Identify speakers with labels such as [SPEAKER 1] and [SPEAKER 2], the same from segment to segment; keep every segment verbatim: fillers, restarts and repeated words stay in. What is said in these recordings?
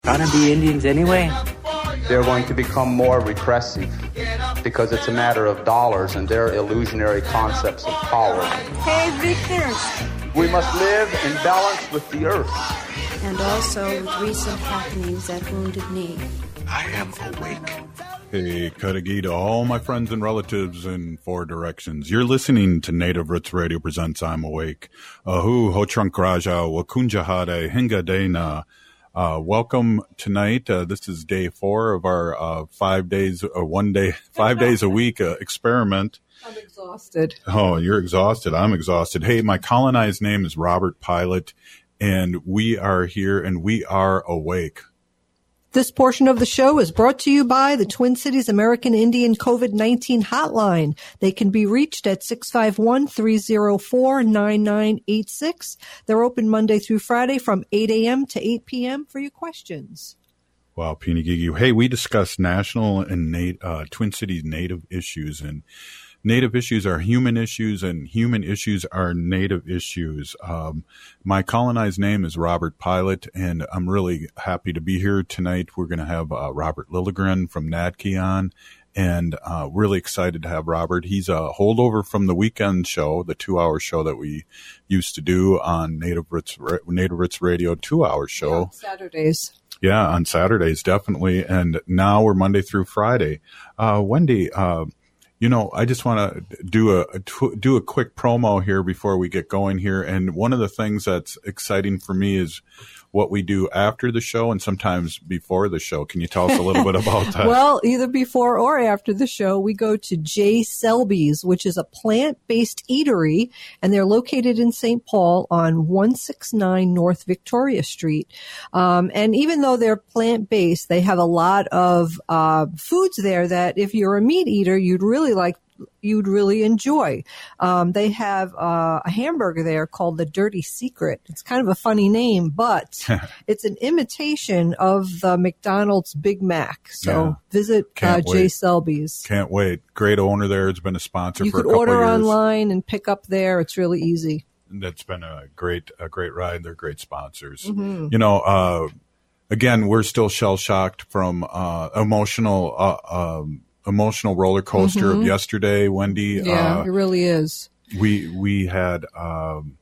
[SPEAKER 1] gonna be Indians anyway?
[SPEAKER 2] They're going to become more repressive because it's a matter of dollars and their illusionary concepts of power.
[SPEAKER 3] Hey, Victor!
[SPEAKER 2] We must live in balance with the earth.
[SPEAKER 3] And also with recent happenings at Wounded Knee.
[SPEAKER 4] I am awake.
[SPEAKER 5] Hey, Kadagi to all my friends and relatives in four directions. You're listening to Native Roots Radio presents I'm Awake. Ahu, Ho-Trunk Raja, Wakunjahade, Hingadena. Uh, welcome tonight. Uh, this is day four of our uh, five days, or one day, five days a week uh, experiment.
[SPEAKER 6] I'm exhausted.
[SPEAKER 5] Oh, you're exhausted. I'm exhausted. Hey, my colonized name is Robert Pilot, and we are here and we are awake.
[SPEAKER 6] This portion of the show is brought to you by the Twin Cities American Indian COVID nineteen hotline. They can be reached at six five one, three oh four, nine nine eight six. They're open Monday through Friday from eight a.m. to eight p.m. for your questions.
[SPEAKER 5] Wow, Pinigigi. Hey, we discuss national and nat- uh, Twin Cities Native issues, and Native issues are human issues, and human issues are Native issues. Um, my colonized name is Robert Pilot, and I'm really happy to be here tonight. We're going to have uh, Robert Lilligren from N A D C on, and uh, really excited to have Robert. He's a holdover from the weekend show, the two-hour show that we used to do on Native Roots, Native Roots Radio, two-hour show.
[SPEAKER 6] Yeah, Saturdays.
[SPEAKER 5] Yeah, on Saturdays, definitely. And now we're Monday through Friday. Uh, Wendy, uh, you know, I just want to do a do a quick promo here before we get going here. And one of the things that's exciting for me is what we do after the show and sometimes before the show. Can you tell us a little bit about that?
[SPEAKER 6] Well, either before or after the show, we go to J. Selby's, which is a plant-based eatery, and they're located in Saint Paul on one sixty-nine North Victoria Street. Um, and even though they're plant-based, they have a lot of uh, foods there that if you're a meat eater, you'd really like you'd really enjoy. Um, they have uh, a hamburger there called the Dirty Secret. It's kind of a funny name, but it's an imitation of the McDonald's Big Mac. So yeah. visit uh, J. Selby's.
[SPEAKER 5] Can't wait. Great owner there. It's been a sponsor
[SPEAKER 6] you
[SPEAKER 5] for a couple of years.
[SPEAKER 6] You could order online and pick up there. It's really easy.
[SPEAKER 5] That's been a great, a great ride. They're great sponsors.
[SPEAKER 6] Mm-hmm.
[SPEAKER 5] You know, uh, again, we're still shell-shocked from uh, emotional uh, um emotional roller coaster mm-hmm. of yesterday, Wendy.
[SPEAKER 6] Yeah,
[SPEAKER 5] uh,
[SPEAKER 6] it really is.
[SPEAKER 5] We we had um,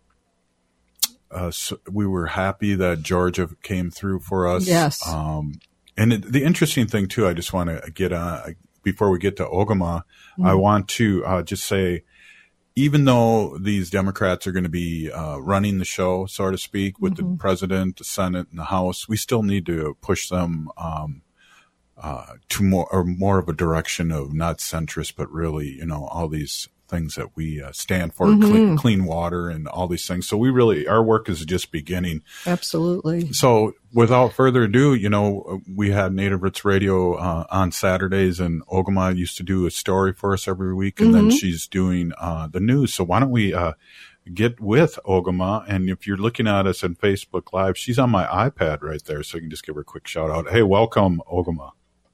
[SPEAKER 5] uh, so we were happy that Georgia came through for us.
[SPEAKER 6] Yes.
[SPEAKER 5] Um, and it, the interesting thing too, I just want to get on before we get to Ogama. Mm-hmm. I want to uh, just say, even though these Democrats are going to be uh, running the show, so to speak, with mm-hmm. the president, the Senate, and the House, we still need to push them. Um, Uh, to more or more of a direction of not centrist, but really, you know, all these things that we uh, stand for, mm-hmm. clean, clean water and all these things. So we really, our work is just beginning.
[SPEAKER 6] Absolutely.
[SPEAKER 5] So without further ado, you know, we had Native Roots Radio uh, on Saturdays, and Ogama used to do a story for us every week, and mm-hmm. then she's doing uh, the news. So why don't we uh, get with Ogama? And if you're looking at us on Facebook Live, she's on my iPad right there, so you can just give her a quick shout out. Hey, welcome, Ogama.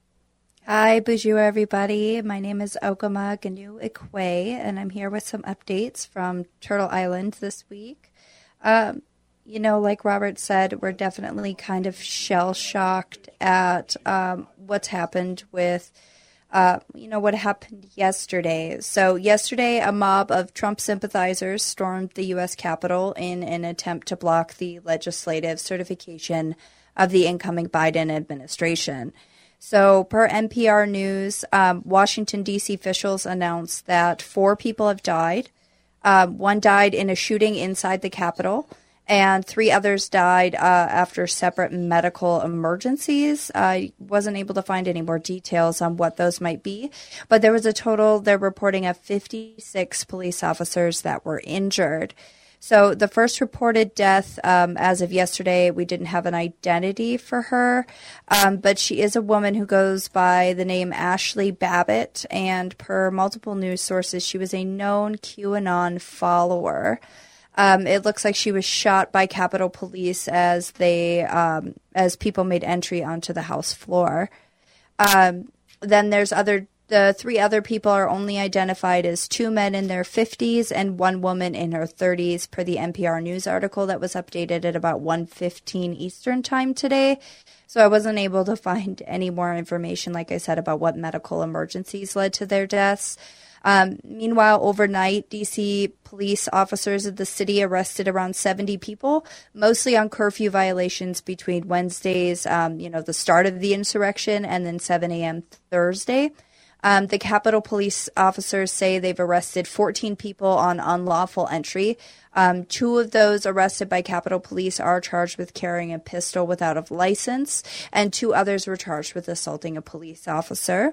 [SPEAKER 7] Hi, bonjour, everybody. My name is Ogama Ganu Ikwe, and I'm here with some updates from Turtle Island this week. Um, you know, like Robert said, we're definitely kind of shell-shocked at um, what's happened with, uh, you know, what happened yesterday. So yesterday, a mob of Trump sympathizers stormed the U S Capitol in an attempt to block the legislative certification of the incoming Biden administration. So per N P R News, um, Washington, D C officials announced that four people have died. Um, one died in a shooting inside the Capitol, and three others died uh, after separate medical emergencies. I wasn't able to find any more details on what those might be, but there was a total, they're reporting, of fifty-six police officers that were injured. So the first reported death, um, as of yesterday, we didn't have an identity for her, um, but she is a woman who goes by the name Ashley Babbitt, and per multiple news sources, she was a known QAnon follower. Um, it looks like she was shot by Capitol Police as they, um, as people made entry onto the House floor. Um, then there's other The three other people are only identified as two men in their fifties and one woman in her thirties, per the N P R News article that was updated at about one fifteen Eastern time today. So I wasn't able to find any more information, like I said, about what medical emergencies led to their deaths. Um, meanwhile, overnight, D C police officers of the city arrested around seventy people, mostly on curfew violations between Wednesdays, um, you know, the start of the insurrection, and then seven a.m. Thursday. Um, the Capitol Police officers say they've arrested fourteen people on unlawful entry. Um, two of those arrested by Capitol Police are charged with carrying a pistol without a license, and two others were charged with assaulting a police officer.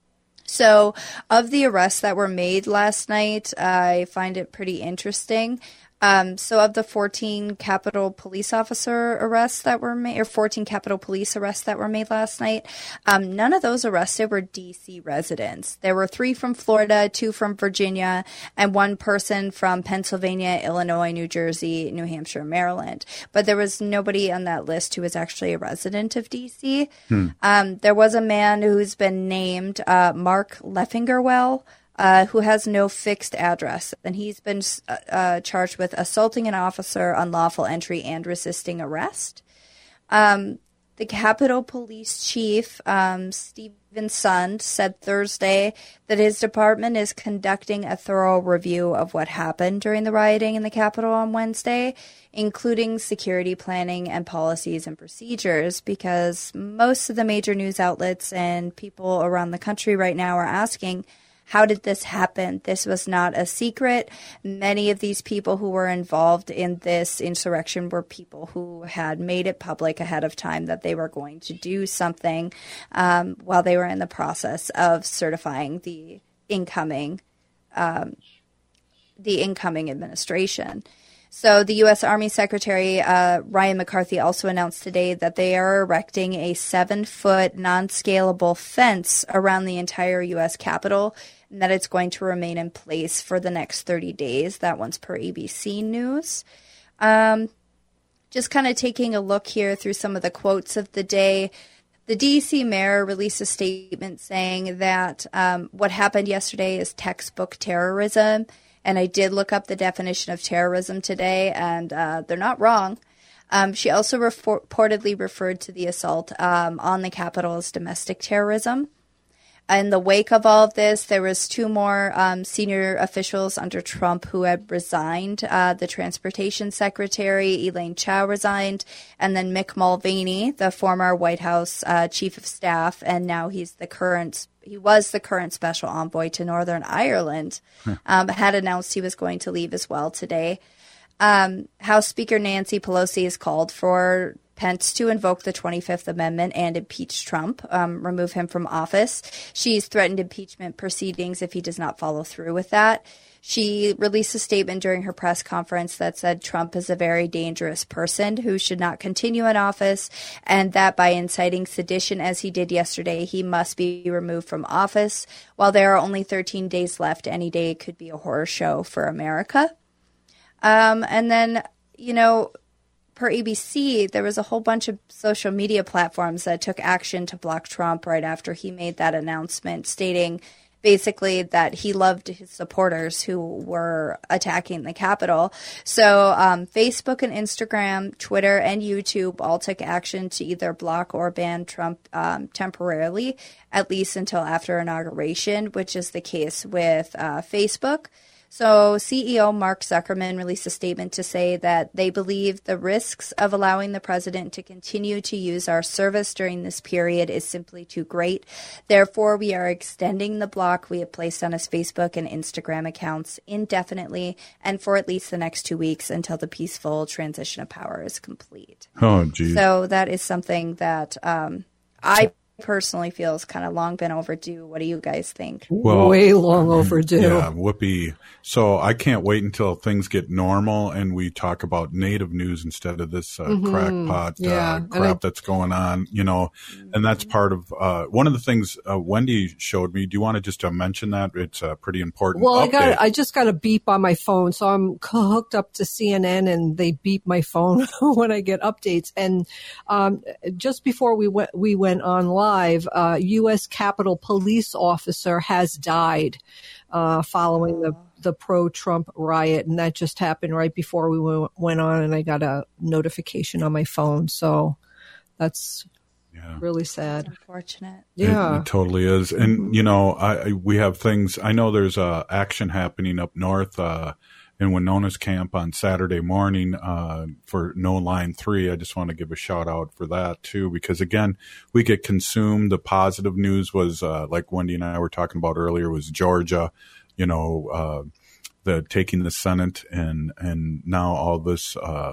[SPEAKER 7] So of the arrests that were made last night, I find it pretty interesting. Um, so of the fourteen Capitol Police officer arrests that were made, or fourteen Capitol Police arrests that were made last night, um, none of those arrested were D C residents. There were three from Florida, two from Virginia, and one person from Pennsylvania, Illinois, New Jersey, New Hampshire, Maryland. But there was nobody on that list who was actually a resident of D C. Hmm. Um, there was a man who's been named uh, Mark Leffingerwell, Uh, who has no fixed address, and he's been uh, charged with assaulting an officer, unlawful entry, and resisting arrest. Um, the Capitol Police Chief, um, Stephen Sund, said Thursday that his department is conducting a thorough review of what happened during the rioting in the Capitol on Wednesday, including security planning and policies and procedures, because most of the major news outlets and people around the country right now are asking, how did this happen? This was not a secret. Many of these people who were involved in this insurrection were people who had made it public ahead of time that they were going to do something um, while they were in the process of certifying the incoming um, the incoming administration. So the U S Army Secretary uh, Ryan McCarthy also announced today that they are erecting a seven-foot non-scalable fence around the entire U S Capitol, and that it's going to remain in place for the next thirty days. That one's per A B C News. Um, just kind of taking a look here through some of the quotes of the day. The D C mayor released a statement saying that um, what happened yesterday is textbook terrorism. And I did look up the definition of terrorism today, and uh, they're not wrong. Um, she also refor- reportedly referred to the assault um, on the Capitol as domestic terrorism. In the wake of all of this, there was two more um, senior officials under Trump who had resigned. Uh, the transportation secretary, Elaine Chao, resigned, and then Mick Mulvaney, the former White House uh, chief of staff, and now he's the current He was the current special envoy to Northern Ireland, um, had announced he was going to leave as well today. Um, House Speaker Nancy Pelosi has called for Pence to invoke the twenty-fifth Amendment and impeach Trump, um, remove him from office. She's threatened impeachment proceedings if he does not follow through with that. She released a statement during her press conference that said Trump is a very dangerous person who should not continue in office, and that by inciting sedition as he did yesterday, he must be removed from office. While there are only thirteen days left, any day could be a horror show for America. Um, and then, you know, per A B C, there was a whole bunch of social media platforms that took action to block Trump right after he made that announcement, stating basically that he loved his supporters who were attacking the Capitol. So um, Facebook and Instagram, Twitter, and YouTube all took action to either block or ban Trump um, temporarily, at least until after inauguration, which is the case with uh, Facebook. So C E O Mark Zuckerman released a statement to say that they believe the risks of allowing the president to continue to use our service during this period is simply too great. Therefore, we are extending the block we have placed on his Facebook and Instagram accounts indefinitely and for at least the next two weeks until the peaceful transition of power is complete.
[SPEAKER 5] Oh, geez.
[SPEAKER 7] So that is something that um, I personally feel has kind of long been overdue. What do you guys think?
[SPEAKER 5] Well,
[SPEAKER 6] way long overdue.
[SPEAKER 5] Yeah, whoopee. So I can't wait until things get normal and we talk about native news instead of this uh, mm-hmm. crackpot
[SPEAKER 6] yeah.
[SPEAKER 5] uh, crap I, that's going on, you know, mm-hmm. and that's part of uh, one of the things uh, Wendy showed me. Do you want to just uh, mention that? It's a pretty important
[SPEAKER 6] Well,
[SPEAKER 5] update.
[SPEAKER 6] I got I just got a beep on my phone. So I'm hooked up to C N N and they beep my phone when I get updates. And um, just before we went, we went on live, live, uh, U S Capitol police officer has died uh, following the, the pro-Trump riot. And that just happened right before we w- went on, and I got a notification on my phone. So that's yeah. really sad.
[SPEAKER 7] That's unfortunate.
[SPEAKER 6] Yeah.
[SPEAKER 5] It, it totally is. And, you know, I, we have things, I know there's uh, action happening up north uh, in Winona's camp on Saturday morning uh, for No Line three. I just want to give a shout out for that too, because again, we get consumed. The positive news was, uh, like Wendy and I were talking about earlier, was Georgia, you know, uh, the taking the Senate, and, and now all this uh,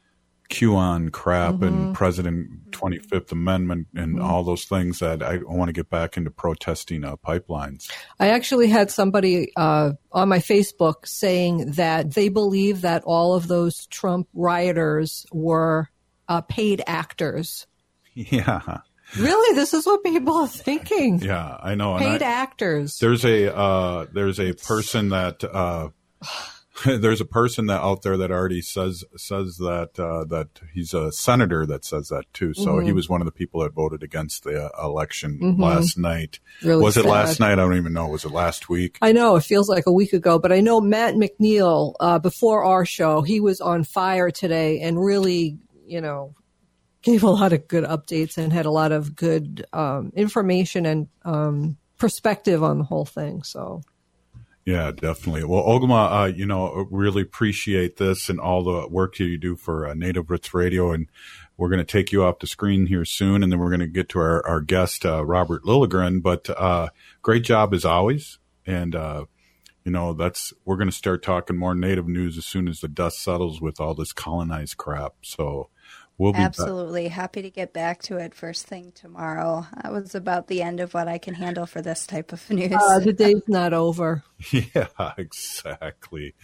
[SPEAKER 5] QAnon crap mm-hmm. and President twenty-fifth Amendment and mm-hmm. all those things that I want to get back into protesting uh, pipelines.
[SPEAKER 6] I actually had somebody uh, on my Facebook saying that they believe that all of those Trump rioters were uh, paid actors.
[SPEAKER 5] Yeah.
[SPEAKER 6] Really? This is what people are thinking.
[SPEAKER 5] Yeah, I know.
[SPEAKER 6] Paid
[SPEAKER 5] I,
[SPEAKER 6] actors.
[SPEAKER 5] There's a uh, there's a person that uh, there's a person that out there that already says says that uh, that he's a senator that says that too. So mm-hmm. he was one of the people that voted against the uh, election mm-hmm. last night.
[SPEAKER 6] Really
[SPEAKER 5] was
[SPEAKER 6] sad.
[SPEAKER 5] it last night? I don't even know. Was it last week?
[SPEAKER 6] I know. It feels like a week ago, but I know Matt McNeil, uh, before our show, he was on fire today and really, you know, gave a lot of good updates and had a lot of good um, information and um, perspective on the whole thing. So.
[SPEAKER 5] Yeah, definitely. Well, Ogama, uh, you know, really appreciate this and all the work that you do for uh, Native Roots Radio. And we're going to take you off the screen here soon, and then we're going to get to our, our guest, uh, Robert Lilligren. But uh, great job as always. And, uh, you know, that's we're going to start talking more Native news as soon as the dust settles with all this colonized crap. So we'll be
[SPEAKER 7] absolutely back. Happy to get back to it first thing tomorrow. That was about the end of what I can handle for this type of news.
[SPEAKER 6] Uh, the day's not over.
[SPEAKER 5] Yeah, exactly.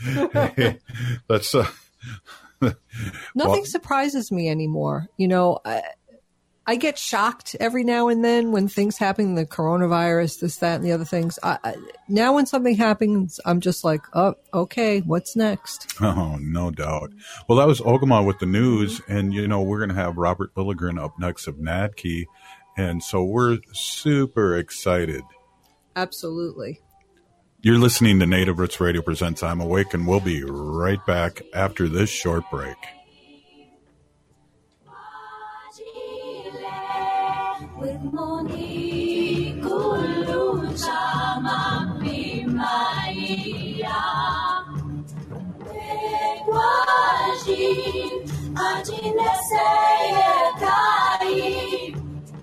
[SPEAKER 5] That's uh,
[SPEAKER 6] nothing
[SPEAKER 5] well,
[SPEAKER 6] surprises me anymore. You know, I, I get shocked every now and then when things happen, the coronavirus, this, that, and the other things. I, I, now when something happens, I'm just like, oh, okay, what's next?
[SPEAKER 5] Oh, no doubt. Well, that was Ogama with the news. And, you know, we're going to have Robert Lilligren up next of N A D K I. And so we're super excited.
[SPEAKER 6] Absolutely.
[SPEAKER 5] You're listening to Native Roots Radio Presents I'm Awake, and we'll be right back after this short break. With Monique Chama Pimaya Wajin Ajineseye Kai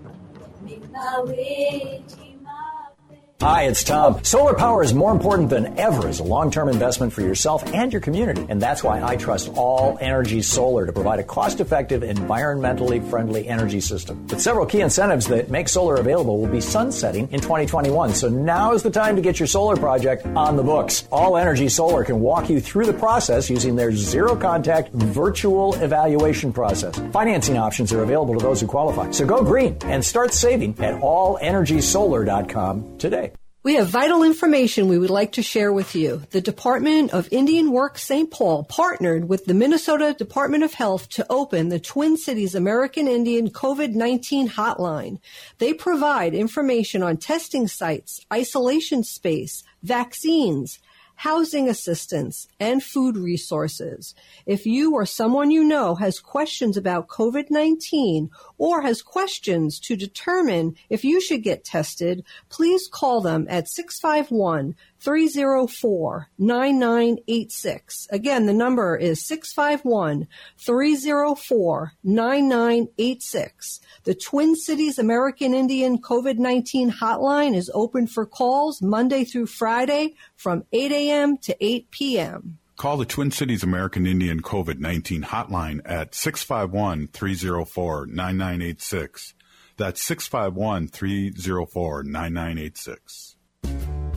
[SPEAKER 5] Minawe.
[SPEAKER 1] Hi, it's Tom. Solar power is more important than ever as a long-term investment for yourself and your community. And that's why I trust All Energy Solar to provide a cost-effective, environmentally friendly energy system. But several key incentives that make solar available will be sunsetting in twenty twenty-one. So now is the time to get your solar project on the books. All Energy Solar can walk you through the process using their zero-contact virtual evaluation process. Financing options are available to those who qualify. So go green and start saving at all energy solar dot com today.
[SPEAKER 6] We have vital information we would like to share with you. The Department of Indian Work Saint Paul partnered with the Minnesota Department of Health to open the Twin Cities American Indian COVID nineteen hotline. They provide information on testing sites, isolation space, vaccines, housing assistance, and food resources. If you or someone you know has questions about COVID nineteen or has questions to determine if you should get tested, please call them at six five one, three oh four, nine nine eight six. Again, the number is six five one, three oh four, nine nine eight six. The Twin Cities American Indian COVID nineteen hotline is open for calls Monday through Friday from eight a.m. to eight p.m.
[SPEAKER 5] Call the Twin Cities American Indian COVID nineteen hotline at six five one, three oh four, nine nine eight six. That's six five one, three oh four, nine nine eight six.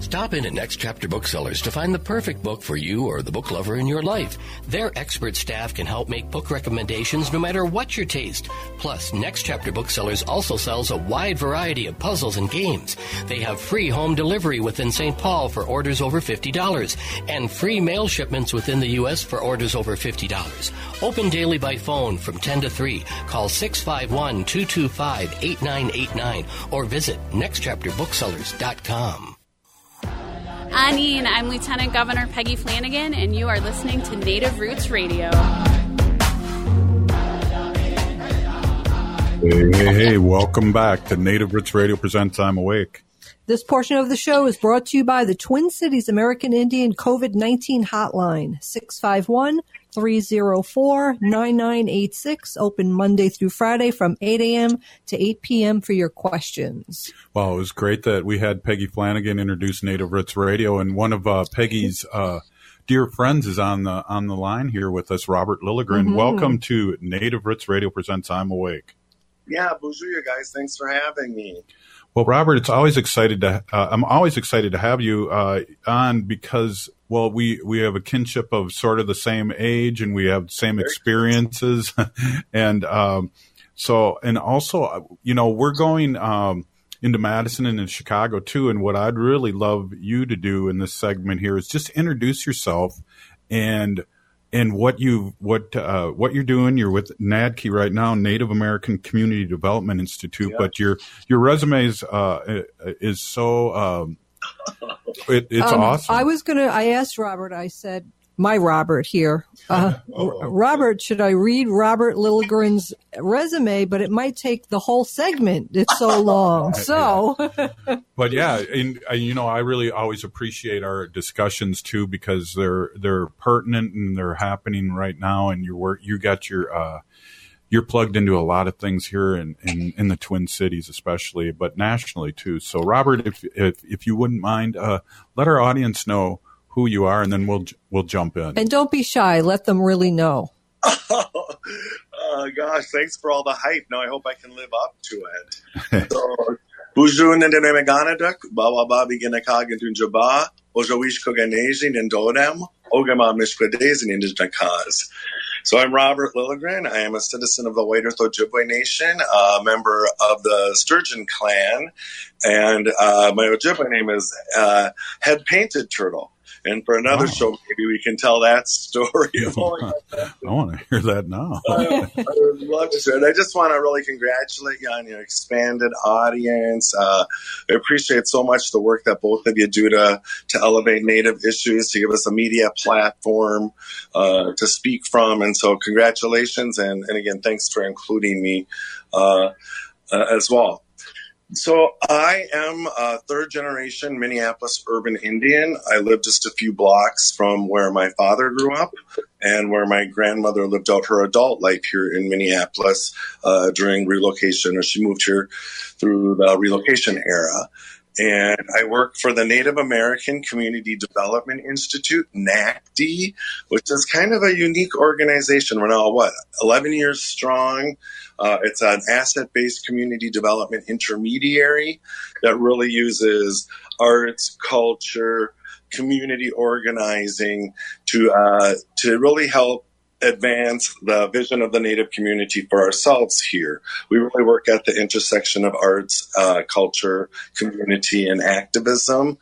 [SPEAKER 8] Stop in at Next Chapter Booksellers to find the perfect book for you or the book lover in your life. Their expert staff can help make book recommendations no matter what your taste. Plus, Next Chapter Booksellers also sells a wide variety of puzzles and games. They have free home delivery within Saint Paul for orders over fifty dollars and free mail shipments within the U S for orders over fifty dollars. Open daily by phone from ten to three. Call six five one, two two five, eight nine eight nine or visit next chapter booksellers dot com.
[SPEAKER 9] Anine, I'm Lieutenant Governor Peggy Flanagan, and you are listening to Native Roots Radio.
[SPEAKER 5] Hey, hey, hey, welcome back to Native Roots Radio presents I'm Awake.
[SPEAKER 6] This portion of the show is brought to you by the Twin Cities American Indian COVID nineteen hotline, six five one, three oh four, nine nine eight six, open Monday through Friday from eight a.m. to eight p.m. for your questions.
[SPEAKER 5] Well, it was great that we had Peggy Flanagan introduce Native Roots Radio, and one of uh, Peggy's uh, dear friends is on the on the line here with us, Robert Lilligren. Mm-hmm. Welcome to Native Roots Radio presents I'm Awake.
[SPEAKER 10] Yeah, bonjour, you guys. Thanks for having me.
[SPEAKER 5] Well, Robert, it's always excited to. Uh, I'm always excited to have you uh, on because, well, we, we have a kinship of sort of the same age and we have the same experiences, and um, so and also, you know, we're going um, into Madison and in Chicago too. And what I'd really love you to do in this segment here is just introduce yourself and. And what you what uh, what you're doing, you're with N A D C right now, Native American Community Development Institute. Yeah. But your your resume is uh, is so um, it, it's um, awesome.
[SPEAKER 6] I was gonna. I asked Robert. I said, "My Robert here, uh, oh, Robert. Should I read Robert Lilligren's resume? But it might take the whole segment. It's so long. So."
[SPEAKER 5] But yeah, and uh, you know, I really always appreciate our discussions too because they're they're pertinent and they're happening right now. And you work, you got your uh, you're plugged into a lot of things here in, in, in the Twin Cities, especially, but nationally too. So, Robert, if if if you wouldn't mind, uh, let our audience know who you are, and then we'll we'll jump in.
[SPEAKER 6] And don't be shy. Let them really know.
[SPEAKER 10] Oh, gosh, thanks for all the hype. Now I hope I can live up to it. So. Buju nende meganaduk, bawa babi ginakag into Jaba, Ojowish Koganesian and Dodem, Ogama Mishkwadezin in Jakas. So I'm Robert Lilligren. I am a citizen of the White-Earth Ojibwe Nation, a member of the Sturgeon clan, and uh, my Ojibwe name is uh, Head Painted Turtle. And for another wow. show, maybe we can tell that story.
[SPEAKER 5] I want to hear that now.
[SPEAKER 10] uh, I would love to share it. I just want to really congratulate you on your expanded audience. Uh, I appreciate so much the work that both of you do to, to elevate Native issues, to give us a media platform uh, to speak from. And so congratulations. And, and again, thanks for including me uh, uh, as well. So I am a third generation Minneapolis urban Indian. I live just a few blocks from where my father grew up and where my grandmother lived out her adult life here in Minneapolis uh, during relocation, or she moved here through the relocation era. And I work for the Native American Community Development Institute, N A C D, which is kind of a unique organization. We're now, what, eleven years strong. Uh, it's an asset-based community development intermediary that really uses arts, culture, community organizing to uh, to really help advance the vision of the Native community for ourselves here. We really work at the intersection of arts, uh, culture, community, and activism.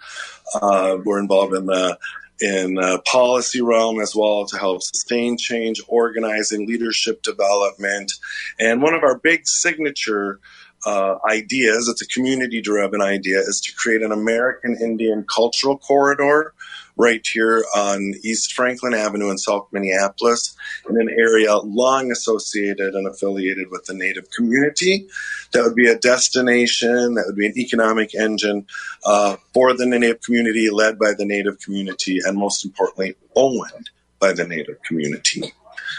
[SPEAKER 10] Uh, we're involved in the in the policy realm as well to help sustain change, organizing, leadership development. And one of our big signature uh, ideas, it's a community-driven idea, is to create an American Indian cultural corridor right here on East Franklin Avenue in South Minneapolis, in an area long associated and affiliated with the Native community. That would be a destination, that would be an economic engine uh, for the Native community, led by the Native community, and most importantly, owned by the Native community.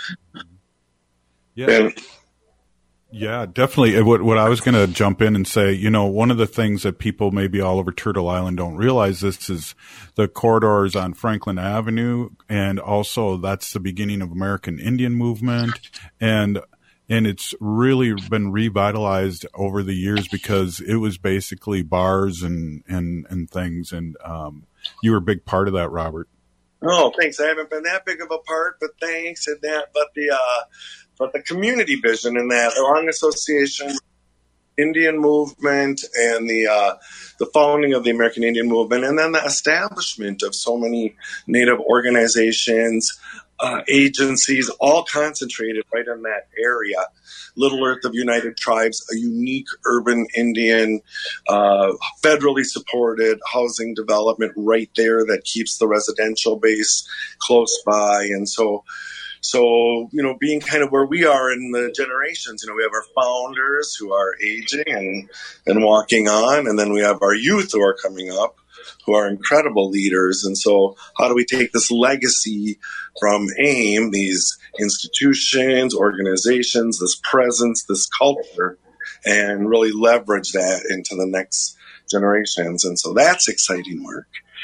[SPEAKER 5] Yeah. And, Yeah, definitely. What what I was going to jump in and say, you know, one of the things that people maybe all over Turtle Island don't realize this is the corridors on Franklin Avenue, and also that's the beginning of American Indian movement. And and it's really been revitalized over the years because it was basically bars and and and things, and um, you were a big part of that, Robert.
[SPEAKER 10] Oh, thanks. I haven't been that big of a part, but thanks. And that, but the uh, but the community vision in that long association, Indian movement, and the uh, the founding of the American Indian Movement, and then the establishment of so many Native organizations, uh, agencies, all concentrated right in that area. Little Earth of United Tribes, a unique urban Indian, uh, federally supported housing development right there that keeps the residential base close by. And so, so, you know, being kind of where we are in the generations, you know, we have our founders who are aging and, and walking on, and then we have our youth who are coming up, who are incredible leaders. And so how do we take this legacy from AIM, these institutions, organizations, this presence, this culture, and really leverage that into the next generations? And so that's exciting work.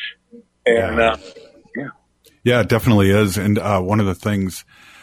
[SPEAKER 10] And uh, yeah.
[SPEAKER 5] Yeah, it definitely is. And uh, one of the things,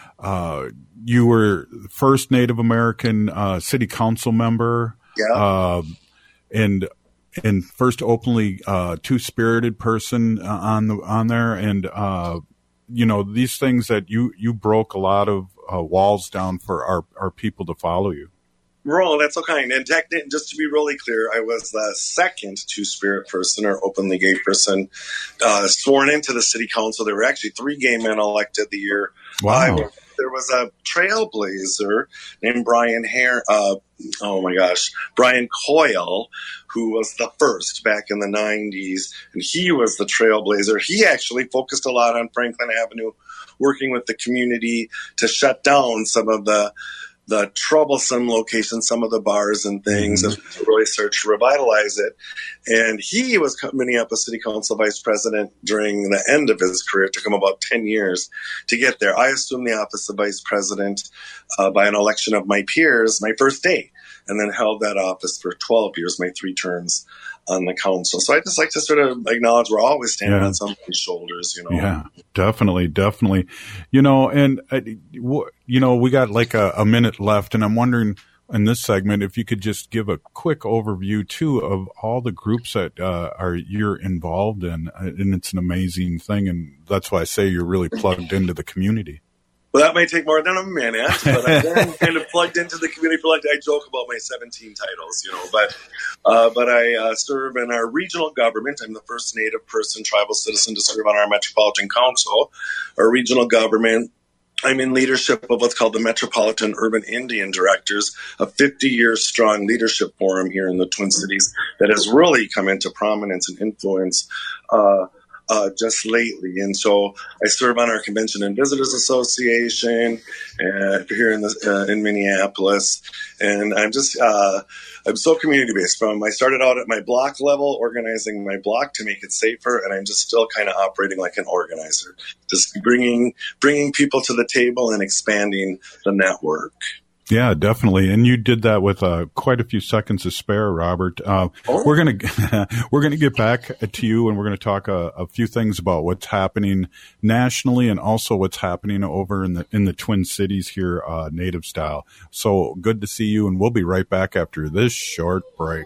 [SPEAKER 5] uh, you were the first Native American uh, city council member.
[SPEAKER 10] Yeah.
[SPEAKER 5] Uh, and and first openly uh, two-spirited person uh, on the on there, and uh, you know, these things that you you broke a lot of uh, walls down for our our people to follow you.
[SPEAKER 10] Ro, that's so kind. And tech, just to be really clear, I was the second two-spirit person or openly gay person uh, sworn into the city council. There were actually three gay men elected the year.
[SPEAKER 5] Wow.
[SPEAKER 10] I was, there was a trailblazer named Brian Hare. Uh, oh my gosh, Brian Coyle, who was the first back in the nineties, and he was the trailblazer. He actually focused a lot on Franklin Avenue, working with the community to shut down some of the the troublesome locations, some of the bars and things, mm-hmm. and to really start to revitalize it. And he was Minneapolis City Council vice president during the end of his career. It took him about ten years to get there. I assumed the office of vice president uh, by an election of my peers my first day, and then held that office for twelve years, my three terms on the council. So I just like to sort of acknowledge we're always standing yeah. on somebody's shoulders, you know.
[SPEAKER 5] Yeah, definitely, definitely. You know, and, uh, you know, we got like a, a minute left, and I'm wondering in this segment if you could just give a quick overview, too, of all the groups that uh, are you're involved in. And it's an amazing thing, and that's why I say you're really plugged into the community.
[SPEAKER 10] Well, that might take more than a minute, but I've been kind of plugged into the community. Like I joke about my seventeen titles, you know, but uh, but I uh, serve in our regional government. I'm the first Native person, tribal citizen to serve on our Metropolitan Council, our regional government. I'm in leadership of what's called the Metropolitan Urban Indian Directors, a fifty-year strong leadership forum here in the Twin Cities that has really come into prominence and influence uh Uh, just lately. And so I serve on our Convention and Visitors Association uh, here in the, uh, in Minneapolis. And I'm just, uh, I'm so community based. From I started out at my block level, organizing my block to make it safer. And I'm just still kind of operating like an organizer, just bringing, bringing people to the table and expanding the network.
[SPEAKER 5] Yeah, definitely. And you did that with uh, quite a few seconds to spare, Robert. Uh, oh. We're going to we're going to get back to you, and we're going to talk a, a few things about what's happening nationally and also what's happening over in the in the Twin Cities here, uh, Native style. So good to see you, and we'll be right back after this short break.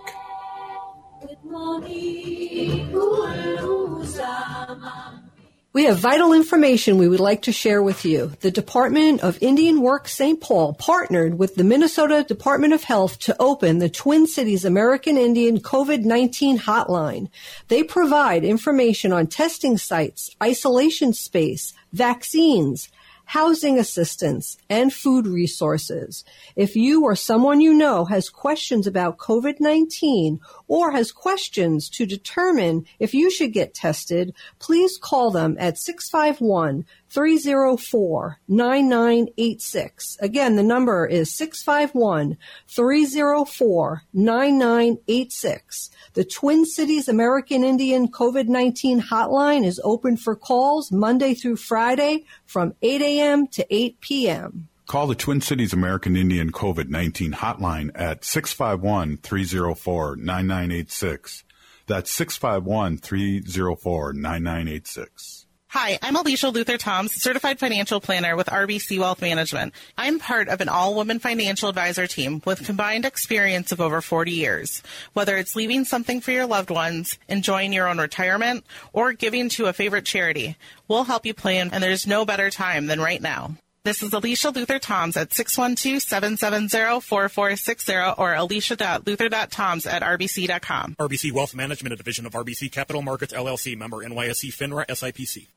[SPEAKER 5] Good morning,
[SPEAKER 6] we have vital information we would like to share with you. The Department of Indian Work Saint Paul partnered with the Minnesota Department of Health to open the Twin Cities American Indian COVID nineteen hotline. They provide information on testing sites, isolation space, vaccines, housing assistance, and food resources. If you or someone you know has questions about COVID nineteen or has questions to determine if you should get tested, please call them at six five one, three oh four, nine nine eight six. Again, the number is six five one, three oh four, nine nine eight six. The Twin Cities American Indian COVID nineteen hotline is open for calls Monday through Friday from eight a.m. to eight p.m.
[SPEAKER 5] Call the Twin Cities American Indian COVID nineteen hotline at six five one, three oh four, nine nine eight six. That's six five one, three oh four, nine nine eight six.
[SPEAKER 11] Hi, I'm Alicia Luther-Toms, Certified Financial Planner with R B C Wealth Management. I'm part of an all-woman financial advisor team with combined experience of over forty years. Whether it's leaving something for your loved ones, enjoying your own retirement, or giving to a favorite charity, we'll help you plan, and there's no better time than right now. This is Alicia Luther-Toms at six one two, seven seven zero, four four six zero or alicia dot luther dot toms at r b c dot com.
[SPEAKER 12] R B C Wealth Management, a division of R B C Capital Markets, L L C, member N Y S E FINRA S I P C.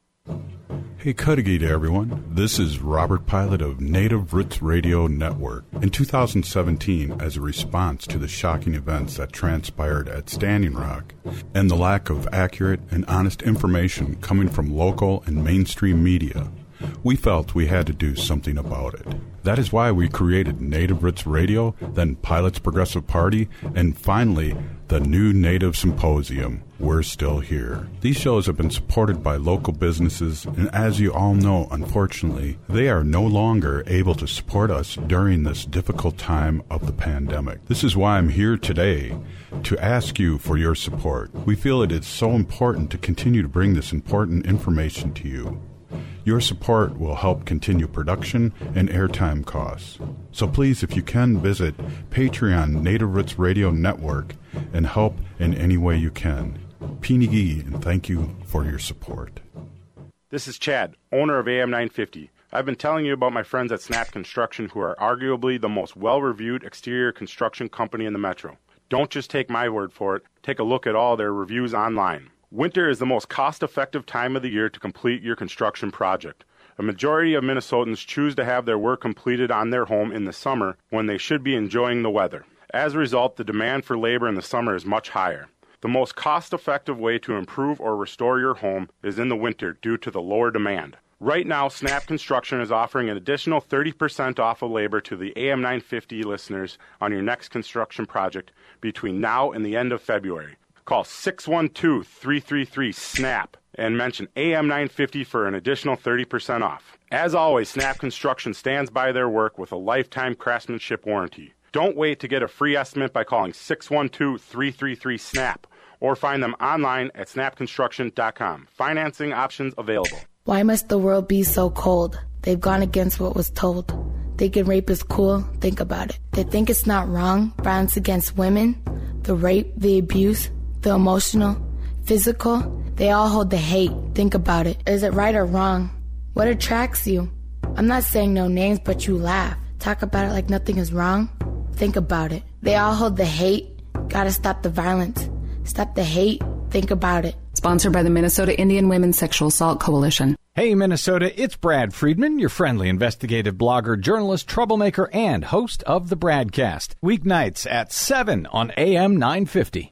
[SPEAKER 5] Hey, Cudahy to everyone. This is Robert Pilot of Native Roots Radio Network. In two thousand seventeen, as a response to the shocking events that transpired at Standing Rock and the lack of accurate and honest information coming from local and mainstream media, we felt we had to do something about it. That is why we created Native Roots Radio, then Pilots Progressive Party, and finally, the new Native Symposium. We're still here. These shows have been supported by local businesses, and as you all know, unfortunately, they are no longer able to support us during this difficult time of the pandemic. This is why I'm here today to ask you for your support. We feel it is so important to continue to bring this important information to you. Your support will help continue production and airtime costs. So please, if you can, visit Patreon Native Roots Radio Network and help in any way you can. Pinigi, and thank you for your support.
[SPEAKER 13] This is Chad, owner of A M nine fifty. I've been telling you about my friends at Snap Construction, who are arguably the most well-reviewed exterior construction company in the metro. Don't just take my word for it. Take a look at all their reviews online. Winter is the most cost-effective time of the year to complete your construction project. A majority of Minnesotans choose to have their work completed on their home in the summer when they should be enjoying the weather. As a result, the demand for labor in the summer is much higher. The most cost-effective way to improve or restore your home is in the winter due to the lower demand. Right now, Snap Construction is offering an additional thirty percent off of labor to the A M nine fifty listeners on your next construction project between now and the end of February. Call six one two, three three three, SNAP and mention A M nine fifty for an additional thirty percent off. As always, Snap Construction stands by their work with a lifetime craftsmanship warranty. Don't wait to get a free estimate by calling six one two, three three three, SNAP or find them online at snap construction dot com. Financing options available.
[SPEAKER 14] Why must the world be so cold? They've gone against what was told. Thinking rape is cool? Think about it. They think it's not wrong, violence against women, the rape, the abuse, the emotional, physical, they all hold the hate. Think about it. Is it right or wrong? What attracts you? I'm not saying no names, but you laugh. Talk about it like nothing is wrong. Think about it. They all hold the hate. Gotta stop the violence. Stop the hate. Think about it.
[SPEAKER 15] Sponsored by the Minnesota Indian Women's Sexual Assault Coalition.
[SPEAKER 16] Hey, Minnesota, it's Brad Friedman, your friendly investigative blogger, journalist, troublemaker, and host of the Bradcast. Weeknights at seven on A M nine fifty.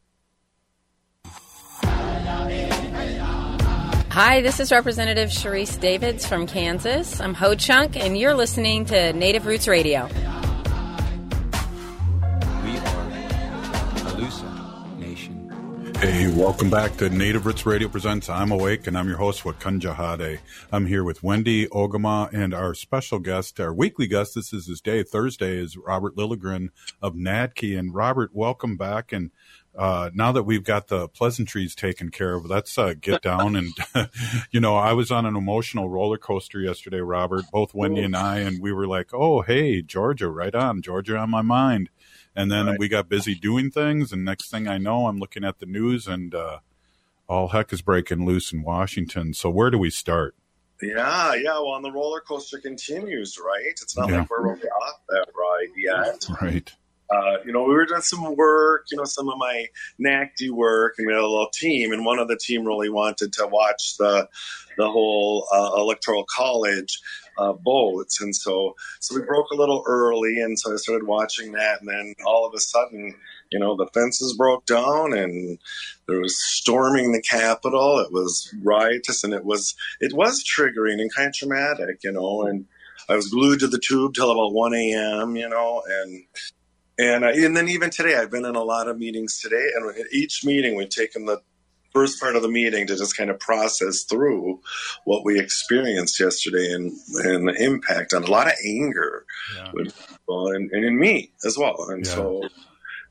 [SPEAKER 17] Hi, this is Representative Sharice Davids from Kansas. I'm Ho Chunk, and you're listening to Native Roots Radio.
[SPEAKER 5] We are Alusa Nation. Hey, welcome back to Native Roots Radio Presents I'm Awake, and I'm your host, Wakanja Hade. I'm here with Wendy Ogama and our special guest, our weekly guest. This is his day. Thursday is Robert Lilligren of N A D K I. And Robert, welcome back. And Uh, now that we've got the pleasantries taken care of, let's uh, get down. And, you know, I was on an emotional roller coaster yesterday, Robert, both Wendy and I, and we were like, oh, hey, Georgia, right on, Georgia on my mind. And then right. we got busy doing things, and next thing I know, I'm looking at the news, and uh, all heck is breaking loose in Washington. So where do we start?
[SPEAKER 10] Yeah, yeah, well, and the roller coaster continues, right? It's not yeah. like we're really off that ride yet.
[SPEAKER 5] Right.
[SPEAKER 10] Uh, you know, we were doing some work, you know, some of my N A C D work, and we had a little team, and one of the team really wanted to watch the the whole uh, electoral college uh, votes, and so so we broke a little early, and so I started watching that, and then all of a sudden, you know, the fences broke down, and there was storming the Capitol. It was riotous, and it was it was triggering and kind of traumatic, you know, and I was glued to the tube till about one a.m., you know, and And uh, and then even today, I've been in a lot of meetings today, and at each meeting, we've taken the first part of the meeting to just kind of process through what we experienced yesterday and, and the impact on a lot of anger yeah. with people and, and in me as well. And yeah. so,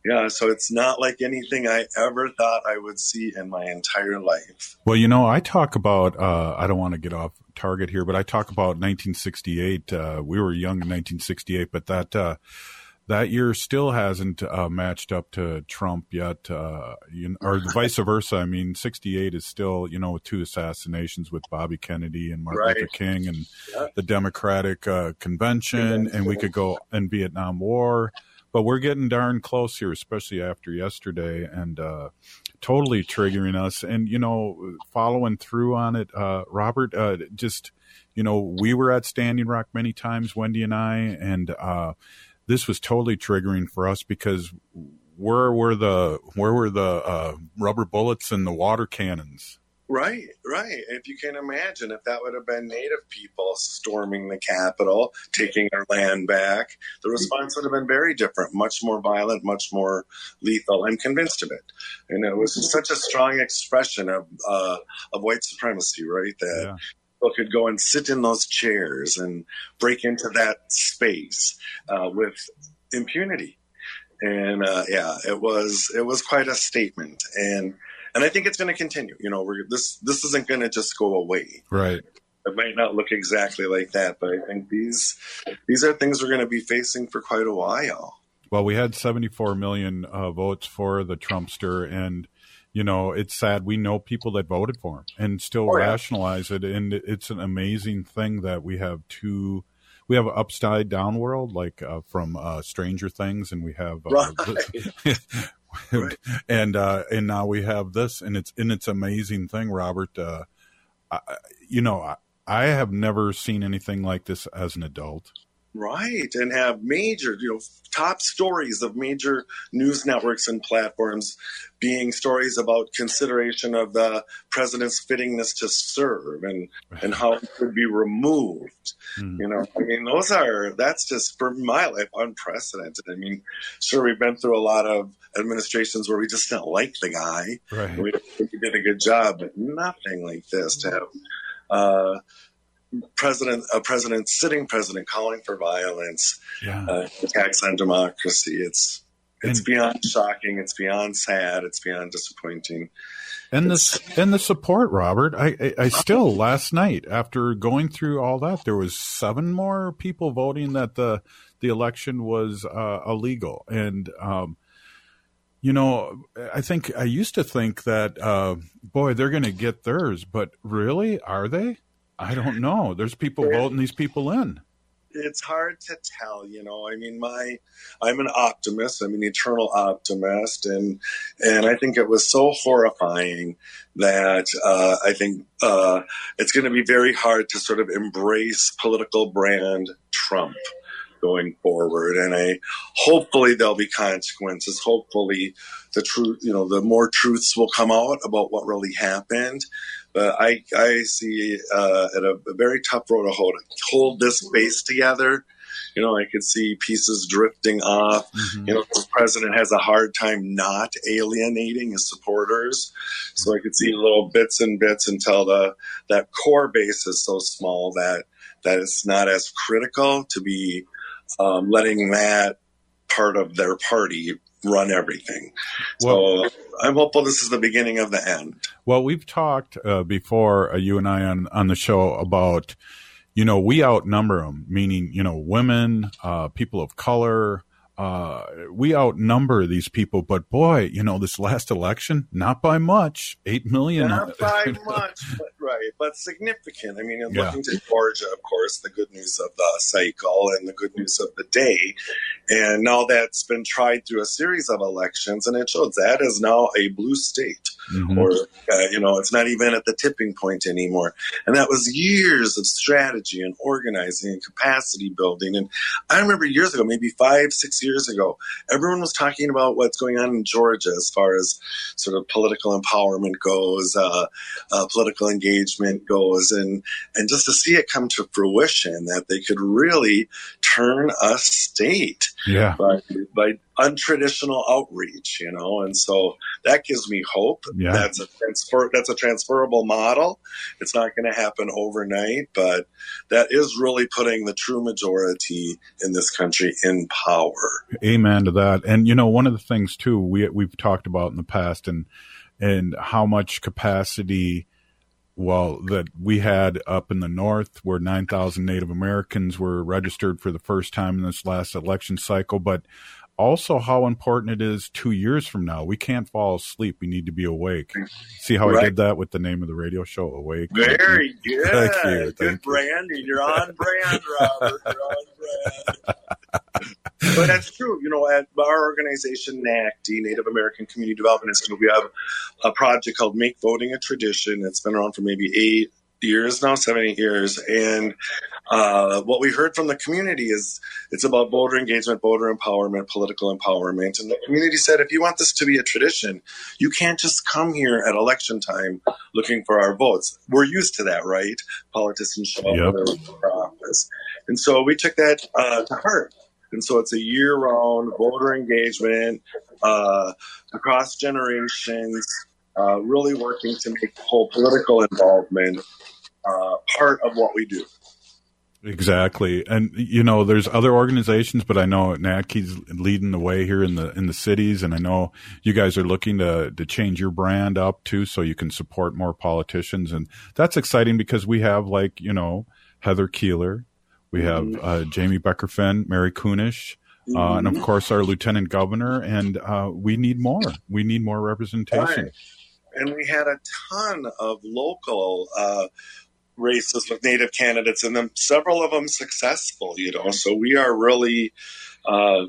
[SPEAKER 10] Yeah, so it's not like anything I ever thought I would see in my entire life.
[SPEAKER 5] Well, you know, I talk about, uh, I don't want to get off target here, but I talk about nineteen sixty-eight. Uh, we were young in nineteen sixty-eight, but that uh, that year still hasn't uh, matched up to Trump yet, uh, you know, or vice versa. I mean, sixty-eight is still, you know, with two assassinations with Bobby Kennedy and Martin
[SPEAKER 10] Right.
[SPEAKER 5] Luther King and
[SPEAKER 10] Yeah.
[SPEAKER 5] the Democratic uh, Convention, and we could go in Vietnam War. But we're getting darn close here, especially after yesterday, and uh, totally triggering us. And, you know, following through on it, uh, Robert, uh, just, you know, we were at Standing Rock many times, Wendy and I, and uh, this was totally triggering for us because where were the where were the uh, rubber bullets and the water cannons?
[SPEAKER 10] Right, right. If you can imagine, if that would have been Native people storming the Capitol, taking our land back, the response would have been very different, much more violent, much more lethal. I'm convinced of it. And it was such a strong expression of uh, of white supremacy, right? That
[SPEAKER 5] Yeah.
[SPEAKER 10] people could go and sit in those chairs and break into that space uh, with impunity. And uh, yeah, it was it was quite a statement. And And I think it's going to continue. You know, we're, this this isn't going to just go away.
[SPEAKER 5] Right.
[SPEAKER 10] It might not look exactly like that, but I think these these are things we're going to be facing for quite a while.
[SPEAKER 5] Well, we had seventy-four million uh, votes for the Trumpster, and, you know, it's sad. We know people that voted for him and still
[SPEAKER 10] Oh, yeah.
[SPEAKER 5] rationalize it, and it's an amazing thing that we have two – we have an upside down world, like uh, from uh, Stranger Things, and we have uh,
[SPEAKER 10] Right.
[SPEAKER 5] Right. and uh, and now we have this, and it's and it's amazing thing, Robert. Uh, I, you know, I, I have never seen anything like this as an adult.
[SPEAKER 10] Right, and have major, you know, top stories of major news networks and platforms being stories about consideration of the president's fittingness to serve and, and how it could be removed.
[SPEAKER 5] Mm.
[SPEAKER 10] You know, I mean, those are, that's just, for my life, unprecedented. I mean, sure, we've been through a lot of administrations where we just didn't like the guy.
[SPEAKER 5] Right.
[SPEAKER 10] We didn't think he did a good job, but nothing like this to have uh, president, a president, sitting president calling for violence,
[SPEAKER 5] Yeah.
[SPEAKER 10] uh, attacks on democracy. It's it's
[SPEAKER 5] And-
[SPEAKER 10] beyond shocking. It's beyond sad. It's beyond disappointing.
[SPEAKER 5] And the and the support, Robert. I, I I still last night after going through all that, there was seven more people voting that the the election was uh, illegal. And um, you know, I think I used to think that uh, boy, they're going to get theirs, but really, are they? I don't know. There's people voting these people in.
[SPEAKER 10] It's hard to tell, you know. I mean, my I'm an optimist. I'm an eternal optimist, and and I think it was so horrifying that uh, I think uh, it's going to be very hard to sort of embrace political brand Trump going forward. And I hopefully there'll be consequences. Hopefully, the truth, you know, the more truths will come out about what really happened. But I, I see uh, at a, a very tough road to hold, hold this base together. You know, I could see pieces drifting off. Mm-hmm. You know, the president has a hard time not alienating his supporters. So I could see little bits and bits until the that core base is so small that that it's not as critical to be um, letting that part of their party run everything.
[SPEAKER 5] Well,
[SPEAKER 10] so I'm hopeful this is the beginning of the end.
[SPEAKER 5] Well, we've talked uh, before, uh, you and I on, on the show about, you know, we outnumber them, meaning, you know, women, uh, people of color, uh, we outnumber these people. But boy, you know, this last election, not by much, eight million.
[SPEAKER 10] Not by much, but right, but significant. I mean, I'm
[SPEAKER 5] Yeah.
[SPEAKER 10] looking to Georgia, of course, the good news of the cycle and the good news of the day. And now that's been tried through a series of elections, and it shows that is now a blue state.
[SPEAKER 5] Mhm.
[SPEAKER 10] Or, uh, you know, it's not even at the tipping point anymore. And that was years of strategy and organizing and capacity building. And I remember years ago, maybe five, six years ago, everyone was talking about what's going on in Georgia as far as sort of political empowerment goes, uh, uh, political engagement goes, and, and just to see it come to fruition, that they could really turn a state
[SPEAKER 5] yeah.
[SPEAKER 10] by, by untraditional outreach, you know, and so that gives me hope.
[SPEAKER 5] Yeah.
[SPEAKER 10] That's a transfer, that's a transferable model. It's not going to happen overnight, but that is really putting the true majority in this country in power.
[SPEAKER 5] Amen to that. And, you know, one of the things too, we, we've talked about in the past and, and how much capacity, well, that we had up in the north where nine thousand Native Americans were registered for the first time in this last election cycle, but also how important it is two years from now. We can't fall asleep. We need to be awake. See how right. I did that with the name of the radio show, Awake?
[SPEAKER 10] Very good.
[SPEAKER 5] Thank you.
[SPEAKER 10] Good
[SPEAKER 5] Thank
[SPEAKER 10] branding. You. You're on brand, Robert. You're on brand. But that's true. You know, at our organization, N A C D, Native American Community Development Institute, we have a project called Make Voting a Tradition. It's been around for maybe eight years now, seven, eight years. And uh, what we heard from the community is it's about voter engagement, voter empowerment, political empowerment. And the community said, if you want this to be a tradition, you can't just come here at election time looking for our votes. We're used to that, right? Politicians show up yep. for office. And so we took that uh, to heart. And so it's a year-round voter engagement uh, across generations, uh, really working to make the whole political involvement uh, part of what we do.
[SPEAKER 5] Exactly. And, you know, there's other organizations, but I know N A C D's leading the way here in the in the cities, and I know you guys are looking to, to change your brand up, too, so you can support more politicians. And that's exciting because we have, like, you know, Heather Keeler. We have uh, Jamie Becker-Finn, Mary Kunesh, uh, and of course our Lieutenant Governor, and uh, we need more. We need more representation.
[SPEAKER 10] Right. And we had a ton of local uh, races with Native candidates, and then several of them successful. You know, so we are really uh,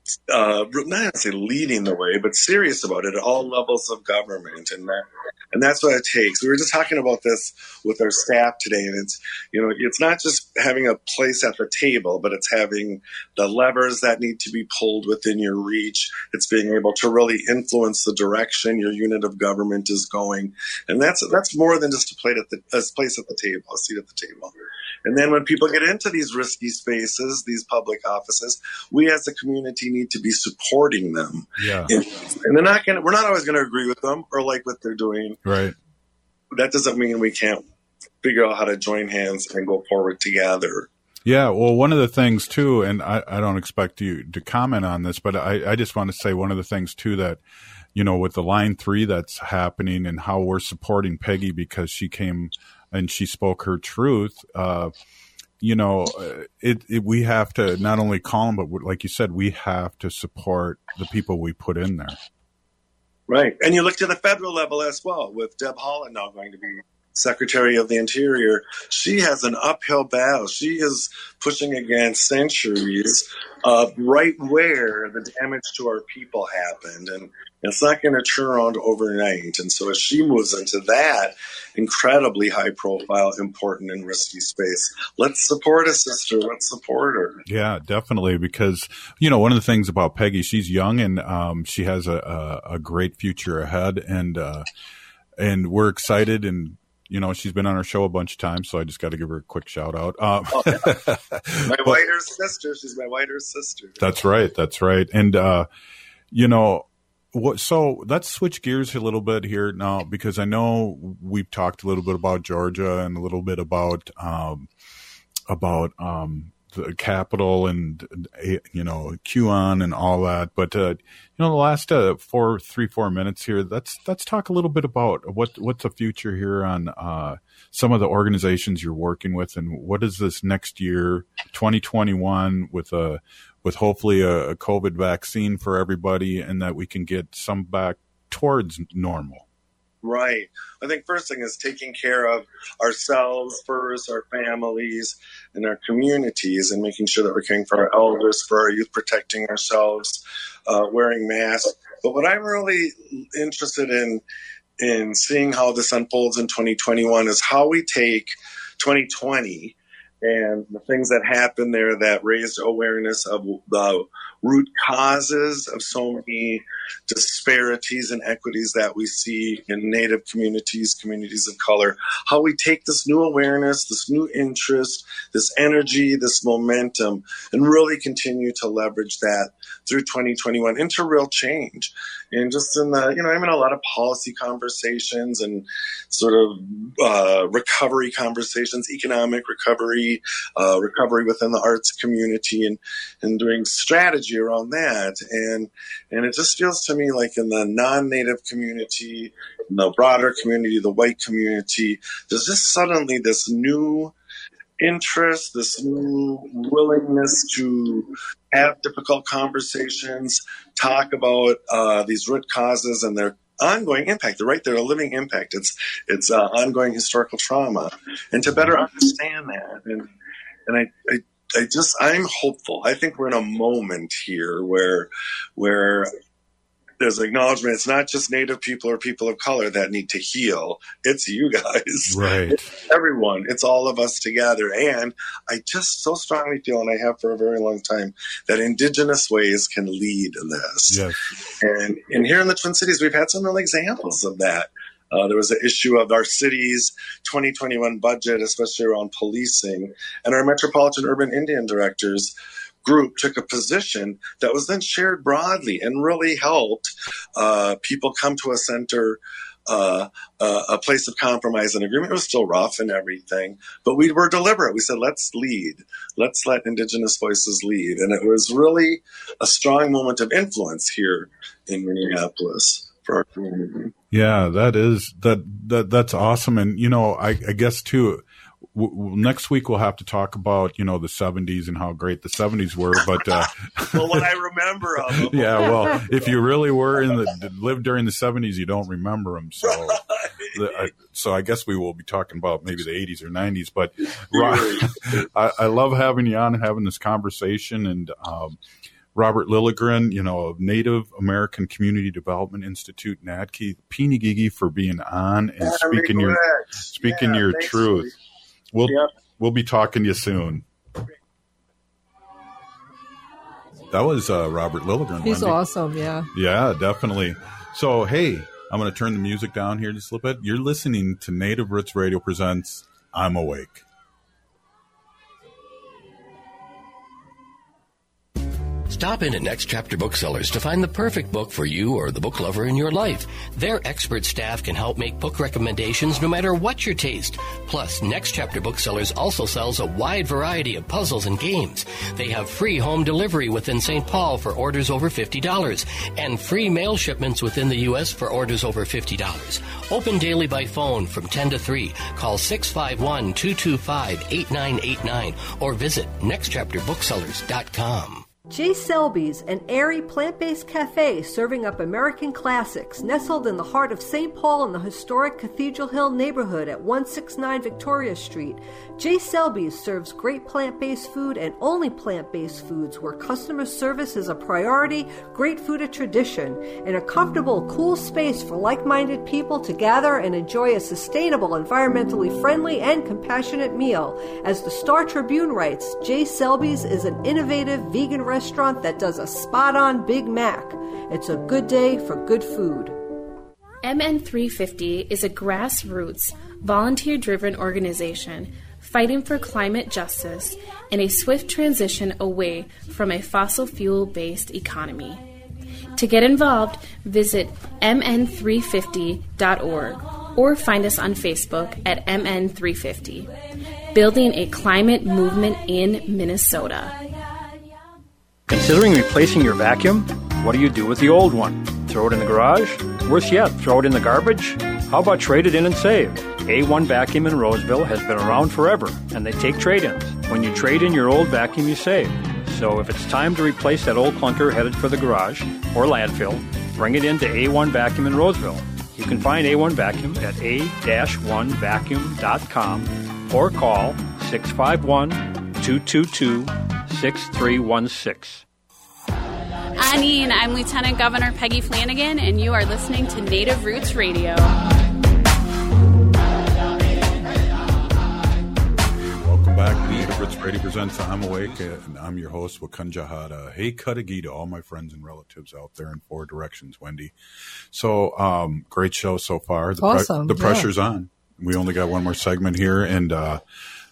[SPEAKER 10] uh, not to say leading the way, but serious about it at all levels of government, and that. And that's what it takes. We were just talking about this with our staff today, and it's, you know, it's not just having a place at the table, but it's having the levers that need to be pulled within your reach. It's being able to really influence the direction your unit of government is going. And that's that's more than just a plate at the a place at the table, a seat at the table. And then when people get into these risky spaces, these public offices, we as a community need to be supporting them.
[SPEAKER 5] Yeah.
[SPEAKER 10] And, and they're not going we're not always going to agree with them or like what they're doing.
[SPEAKER 5] Right.
[SPEAKER 10] That doesn't mean we can't figure out how to join hands and go forward together.
[SPEAKER 5] Yeah, well, one of the things, too, and I, I don't expect you to comment on this, but I, I just want to say one of the things, too, that, you know, with the Line three that's happening and how we're supporting Peggy because she came and she spoke her truth, uh, you know, it, it we have to not only call them, but like you said, we have to support the people we put in there.
[SPEAKER 10] Right. And you look to the federal level as well, with Deb Haaland now going to be Secretary of the Interior. She has an uphill battle. She is pushing against centuries of right where the damage to our people happened. And it's not going to turn around overnight. And so as she moves into that incredibly high profile, important and risky space, let's support a sister. Let's support her.
[SPEAKER 5] Yeah, definitely. Because, you know, one of the things about Peggy, she's young and um, she has a, a, a great future ahead. And, uh, and we're excited, and, you know, she's been on our show a bunch of times, so I just got to give her a quick shout out. Um,
[SPEAKER 10] oh, yeah. My whiter sister. She's my whiter sister.
[SPEAKER 5] That's right. That's right. And, uh, you know, what, so let's switch gears a little bit here now, because I know we've talked a little bit about Georgia and a little bit about, um, about, um, the Capitol and, you know, QAnon and all that. But, uh, you know, the last, uh, four, three, four minutes here, let's, let's talk a little bit about what, what's the future here on, uh, some of the organizations you're working with, and what is this next year, twenty twenty-one, with a, with hopefully a, a COVID vaccine for everybody, and that we can get some back towards normal.
[SPEAKER 10] Right. I think first thing is taking care of ourselves first, our families, and our communities, and making sure that we're caring for our elders, for our youth, protecting ourselves, uh, wearing masks. But what I'm really interested in, in seeing how this unfolds in twenty twenty-one is how we take twenty twenty and the things that happened there that raised awareness of the root causes of so many disparities and equities that we see in Native communities, communities of color, how we take this new awareness, this new interest, this energy, this momentum, and really continue to leverage that through twenty twenty-one into real change. And just in the, you know, I'm in a lot of policy conversations and sort of uh, recovery conversations, economic recovery, uh, recovery within the arts community, and, and doing strategy around that. And, and it just feels to me like in the non-Native community, in the broader community, the white community, there's just suddenly this new interest, this new willingness to have difficult conversations, talk about uh, these root causes and their ongoing impact. They're right there, a living impact. It's it's uh, ongoing historical trauma, and to better understand that. And and I, I I just I'm hopeful. I think we're in a moment here where where there's acknowledgement. It's not just Native people or people of color that need to heal. It's you guys.
[SPEAKER 5] Right.
[SPEAKER 10] It's everyone. It's all of us together. And I just so strongly feel, and I have for a very long time, that Indigenous ways can lead in this.
[SPEAKER 5] Yes.
[SPEAKER 10] And, and here in the Twin Cities, we've had some real examples of that. Uh, there was an issue of our city's twenty twenty-one budget, especially around policing, and our Metropolitan Urban Indian Directors group took a position that was then shared broadly and really helped uh, people come to a center, uh, uh, a place of compromise and agreement. It was still rough and everything, but we were deliberate. We said, let's lead. Let's let Indigenous voices lead. And it was really a strong moment of influence here in Minneapolis for our community.
[SPEAKER 5] Yeah, that is, that, that, that's awesome. And, you know, I, I guess too, W- w- next week we'll have to talk about, you know, the seventies and how great the seventies were. But uh,
[SPEAKER 10] well, what I remember of them.
[SPEAKER 5] Yeah, well, if you really were in the lived during the seventies, you don't remember them. So, right. the, I, so I guess we will be talking about maybe the eighties or nineties. But I, I love having you on and having this conversation. And um, Robert Lilligren, you know, of Native American Community Development Institute, N A D C, Peenigigi for being on and
[SPEAKER 10] yeah,
[SPEAKER 5] speaking your speaking
[SPEAKER 10] yeah,
[SPEAKER 5] your truth.
[SPEAKER 10] Week.
[SPEAKER 5] We'll
[SPEAKER 10] yep.
[SPEAKER 5] we'll be talking to you soon. That was uh, Robert Lilligren.
[SPEAKER 6] He's
[SPEAKER 5] Wendy.
[SPEAKER 6] awesome, yeah.
[SPEAKER 5] Yeah, definitely. So, hey, I'm going to turn the music down here just a little bit. You're listening to Native Roots Radio presents I'm Awake.
[SPEAKER 8] Stop in at Next Chapter Booksellers to find the perfect book for you or the book lover in your life. Their expert staff can help make book recommendations no matter what your taste. Plus, Next Chapter Booksellers also sells a wide variety of puzzles and games. They have free home delivery within Saint Paul for orders over fifty dollars and free mail shipments within the U S for orders over fifty dollars. Open daily by phone from ten to three. Call six five one, two two five, eight nine eight nine or visit next chapter booksellers dot com.
[SPEAKER 6] J. Selby's, an airy plant-based cafe serving up American classics, nestled in the heart of Saint Paul in the historic Cathedral Hill neighborhood at one sixty-nine Victoria Street. J. Selby's serves great plant-based food and only plant-based foods where customer service is a priority, great food a tradition, and a comfortable, cool space for like-minded people to gather and enjoy a sustainable, environmentally friendly, and compassionate meal. As the Star Tribune writes, J. Selby's is an innovative vegan restaurant restaurant that does a spot-on Big Mac. It's a good day for good food.
[SPEAKER 18] M N three fifty is a grassroots, volunteer-driven organization fighting for climate justice and a swift transition away from a fossil fuel-based economy. To get involved, visit M N three fifty dot org or find us on Facebook at M N three fifty. Building a climate movement in Minnesota.
[SPEAKER 19] Considering replacing your vacuum? What do you do with the old one? Throw it in the garage? Worse yet, throw it in the garbage? How about trade it in and save? A one Vacuum in Roseville has been around forever, and they take trade-ins. When you trade in your old vacuum, you save. So if it's time to replace that old clunker headed for the garage or landfill, bring it in to A one Vacuum in Roseville. You can find A one Vacuum at a one vacuum dot com or call six five one, two two two, six three one six.
[SPEAKER 9] Anine, I'm Lieutenant Governor Peggy Flanagan, and you are listening to Native Roots Radio.
[SPEAKER 5] Welcome back. Native Roots Radio presents I'm Awake, and I'm your host, Wakanja Hada. Hey, Cudahy to all my friends and relatives out there in four directions, Wendy. So, um, great show so far. The,
[SPEAKER 6] awesome.
[SPEAKER 5] pre- the pressure's
[SPEAKER 6] yeah.
[SPEAKER 5] on. We only got one more segment here, and uh,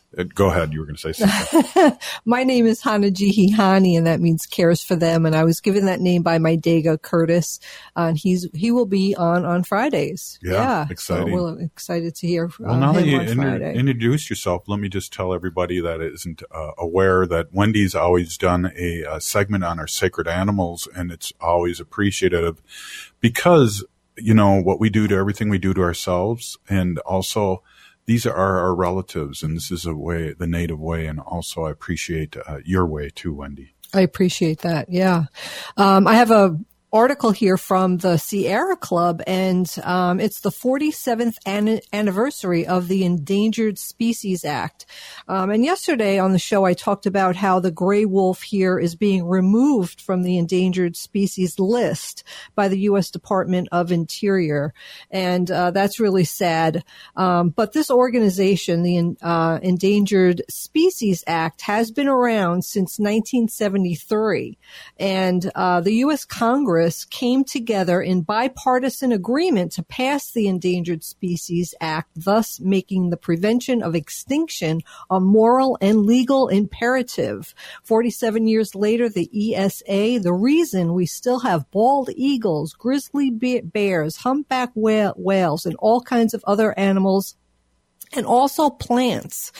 [SPEAKER 5] go ahead. You were going to say something.
[SPEAKER 6] My name is Hanajihi Hani, and that means cares for them. And I was given that name by my Dega, Curtis. Uh, and he's he will be on on Fridays.
[SPEAKER 5] Yeah,
[SPEAKER 6] yeah.
[SPEAKER 5] exciting.
[SPEAKER 6] So we're excited to hear
[SPEAKER 5] well,
[SPEAKER 6] uh,
[SPEAKER 5] now
[SPEAKER 6] him
[SPEAKER 5] that you
[SPEAKER 6] on
[SPEAKER 5] inter-
[SPEAKER 6] Friday.
[SPEAKER 5] introduce yourself, let me just tell everybody that isn't uh, aware that Wendy's always done a, a segment on our sacred animals, and it's always appreciative because, you know, what we do to everything we do to ourselves, and also these are our relatives, and this is a way, the native way, and also I appreciate uh, your way too, Wendy.
[SPEAKER 6] I appreciate that. Yeah. Um, I have a article here from the Sierra Club, and um, it's the forty-seventh an- anniversary of the Endangered Species Act. Um, and yesterday on the show, I talked about how the gray wolf here is being removed from the endangered species list by the U S Department of Interior. And uh, that's really sad. Um, but this organization, the uh, Endangered Species Act, has been around since nineteen seventy-three. And uh, the U S Congress came together in bipartisan agreement to pass the Endangered Species Act, thus making the prevention of extinction a moral and legal imperative. forty-seven years later, the E S A, the reason we still have bald eagles, grizzly bears, humpback whales, and all kinds of other animals, and also plants,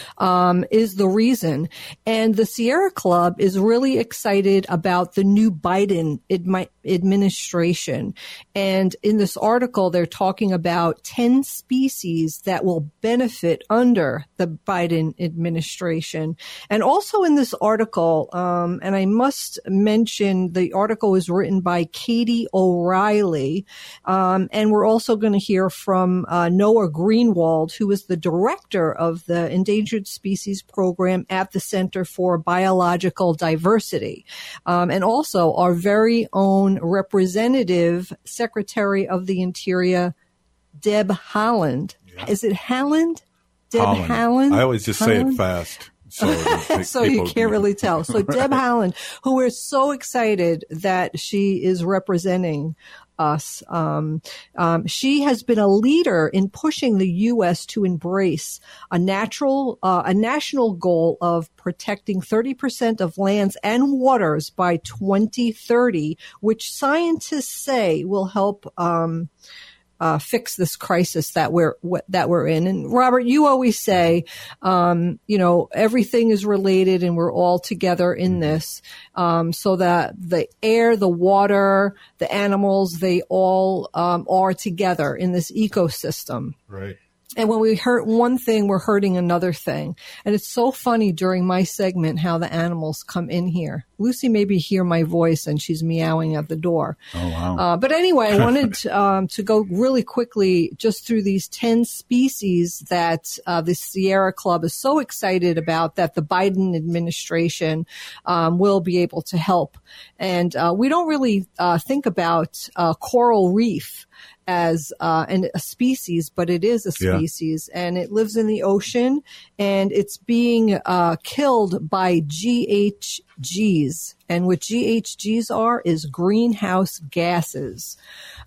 [SPEAKER 6] um, is the reason. And the Sierra Club is really excited about the new Biden admi- administration. And in this article, they're talking about ten species that will benefit under the Biden administration. And also in this article, um, and I must mention the article was written by Katie O'Reilly. Um, and we're also going to hear from uh, Noah Greenwald, who is the director of the Endangered Species Program at the Center for Biological Diversity, um, and also our very own representative Secretary of the Interior, Deb Haaland. Yeah. Is it Haaland? Deb Haaland. Haaland?
[SPEAKER 5] I always just
[SPEAKER 6] Haaland?
[SPEAKER 5] say it fast. So,
[SPEAKER 6] so you can't really tell. So Deb Haaland, who we're so excited that she is representing us. Um, um, she has been a leader in pushing the U S to embrace a natural, uh, a national goal of protecting thirty percent of lands and waters by twenty thirty, which scientists say will help, um, Uh, fix this crisis that we're that we're in. And Robert, you always say, um, you know, everything is related, and we're all together in this, um, so that the air, the water, the animals, they all um, are together in this ecosystem.
[SPEAKER 5] Right.
[SPEAKER 6] And when we hurt one thing, we're hurting another thing. And it's so funny during my segment how the animals come in here. Lucy maybe hear my voice and she's meowing at the door.
[SPEAKER 5] Oh, wow.
[SPEAKER 6] Uh, but anyway, I wanted um, to go really quickly just through these ten species that uh, the Sierra Club is so excited about that the Biden administration um, will be able to help. And uh, we don't really uh, think about uh, coral reef as uh, an, a species, but it is a species, yeah. And it lives in the ocean, and it's being uh, killed by G H Gs. And what G H Gs are is greenhouse gases.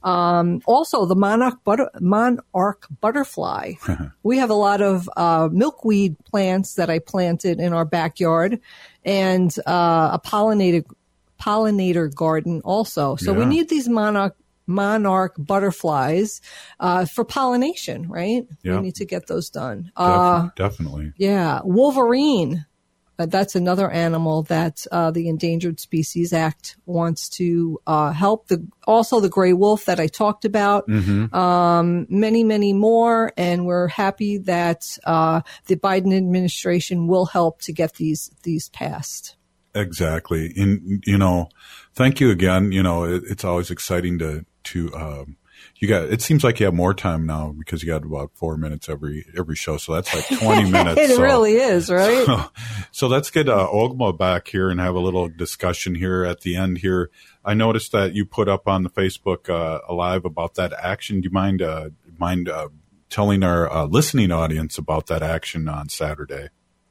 [SPEAKER 6] Um, also, the monarch, butter, monarch butterfly. We have a lot of uh, milkweed plants that I planted in our backyard, and uh, a pollinator pollinator garden also. So yeah. We need these monarch monarch butterflies uh, for pollination, right?
[SPEAKER 5] Yeah.
[SPEAKER 6] We need to get those done.
[SPEAKER 5] Def-
[SPEAKER 6] Uh,
[SPEAKER 5] definitely.
[SPEAKER 6] yeah. Wolverine. Uh, that's another animal that uh, the Endangered Species Act wants to uh, help. The also the gray wolf that I talked about.
[SPEAKER 5] Mm-hmm.
[SPEAKER 6] Um, many, many more, and we're happy that uh, the Biden administration will help to get these these passed.
[SPEAKER 5] Exactly. And, you know, thank you again. You know, it, it's always exciting to, to, um, you got, it seems like you have more time now because you got about four minutes every, every show. So that's like twenty minutes.
[SPEAKER 6] It
[SPEAKER 5] so,
[SPEAKER 6] really is, right?
[SPEAKER 5] So, so let's get, uh, Ogma back here and have a little discussion here at the end here. I noticed that you put up on the Facebook, uh, live about that action. Do you mind, uh, mind, uh, telling our, uh, listening audience about that action on Saturday?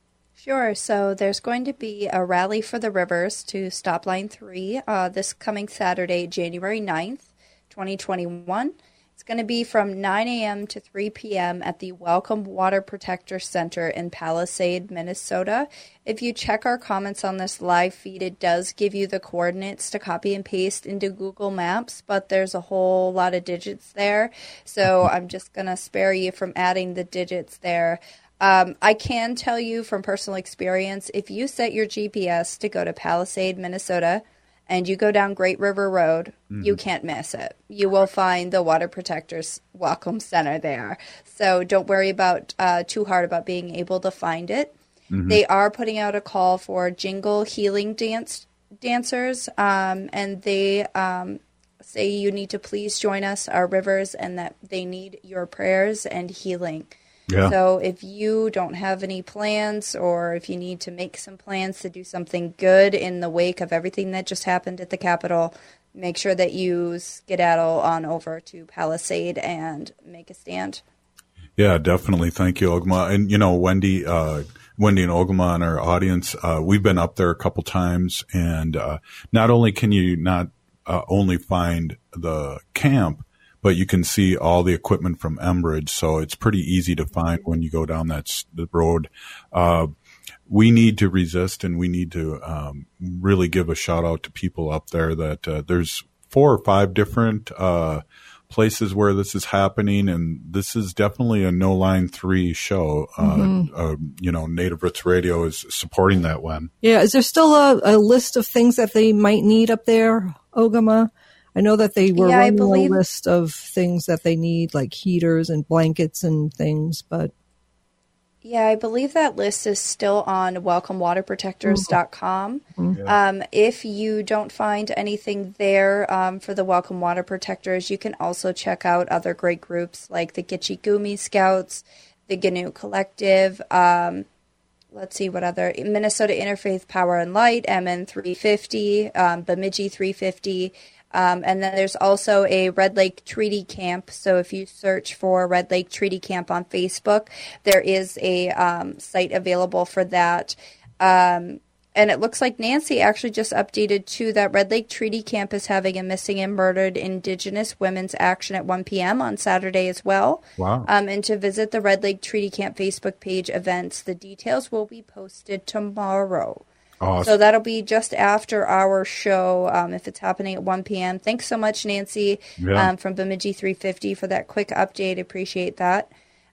[SPEAKER 7] Sure. So there's going to be a rally for the rivers to Stop Line three uh, this coming Saturday, January ninth, twenty twenty-one. It's going to be from nine a.m. to three p.m. at the Welcome Water Protector Center in Palisade, Minnesota. If you check our comments on this live feed, it does give you the coordinates to copy and paste into Google Maps, but there's a whole lot of digits there. So I'm just going to spare you from adding the digits there. Um, I can tell you from personal experience, if you set your G P S to go to Palisade, Minnesota, and you go down Great River Road, mm-hmm. you can't miss it. You will find the Water Protectors Welcome Center there. So don't worry about uh, too hard about being able to find it. Mm-hmm. They are putting out a call for jingle healing dance dancers, um, and they um, say you need to please join us, our rivers, and that they need your prayers and healing. Yeah. So if you don't have any plans, or if you need to make some plans to do something good in the wake of everything that just happened at the Capitol, make sure that you skedaddle on over to Palisade and make a stand.
[SPEAKER 5] Yeah, definitely. Thank you, Ogma. And, you know, Wendy, uh, Wendy and Ogma and our audience, uh, we've been up there a couple times, and uh, not only can you not uh, only find the camp, but you can see all the equipment from Enbridge, so it's pretty easy to find when you go down that the road. Uh, we need to resist, and we need to um, really give a shout out to people up there that uh, there's four or five different uh, places where this is happening, and this is definitely a No Line three show. Mm-hmm. Uh, uh, you know, Native Roots Radio is supporting that one.
[SPEAKER 6] Yeah, is there still a, a list of things that they might need up there, Ogama? I know that they were yeah, running believe, a list of things that they need, like heaters and blankets and things, but...
[SPEAKER 7] Yeah, I believe that list is still on welcome water protectors dot com. Mm-hmm. Um, if you don't find anything there um, for the Welcome Water Protectors, you can also check out other great groups like the Gitche Gumi Scouts, the Gnu Collective, um, let's see what other, Minnesota Interfaith Power and Light, M N three fifty, um, Bemidji three fifty, Um, and then there's also a Red Lake Treaty Camp. So if you search for Red Lake Treaty Camp on Facebook, there is a um, site available for that. Um, and it looks like Nancy actually just updated, too, that Red Lake Treaty Camp is having a missing and murdered Indigenous women's action at one p.m. on Saturday as well.
[SPEAKER 5] Wow.
[SPEAKER 7] Um, and to visit the Red Lake Treaty Camp Facebook page events, the details will be posted tomorrow. Awesome. So that'll be just after our show, um, if it's happening at one p.m. Thanks so much, Nancy, yeah. um, from Bemidji three fifty for that quick update. Appreciate that.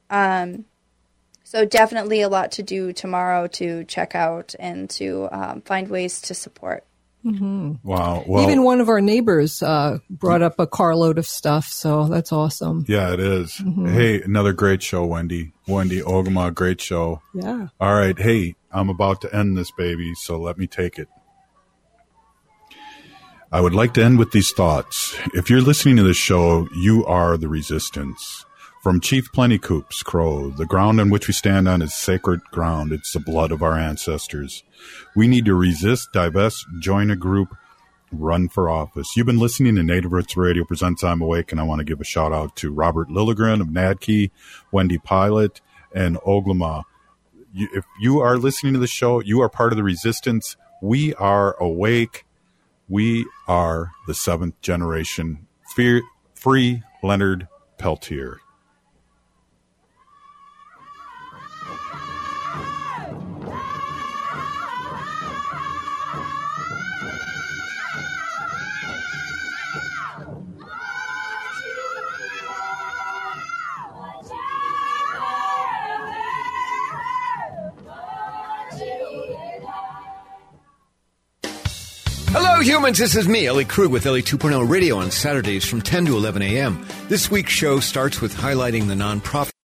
[SPEAKER 7] Um, so definitely a lot to do tomorrow to check out and to um, find ways to support.
[SPEAKER 6] Mm-hmm.
[SPEAKER 5] Wow. Well,
[SPEAKER 6] even one of our neighbors uh, brought up a carload of stuff, so that's awesome.
[SPEAKER 5] Yeah, it is. Mm-hmm. Hey, another great show, Wendy. Wendy Ogama, great show.
[SPEAKER 6] Yeah.
[SPEAKER 5] All right. Hey, I'm about to end this, baby, so let me take it. I would like to end with these thoughts. If you're listening to this show, you are the resistance. From Chief Plentycoop's Crow, the ground on which we stand on is sacred ground. It's the blood of our ancestors. We need to resist, divest, join a group, run for office. You've been listening to Native Roots Radio Presents I'm Awake, and I want to give a shout out to Robert Lilligren of Nadkey, Wendy Pilot, and Oglama. You, if you are listening to the show, you are part of the resistance. We are awake. We are the seventh generation. Fear, free Leonard Peltier.
[SPEAKER 20] Hello, humans. This is me, Ellie Krug, with Ellie two point oh Radio on Saturdays from ten to eleven a.m. This week's show starts with highlighting the nonprofit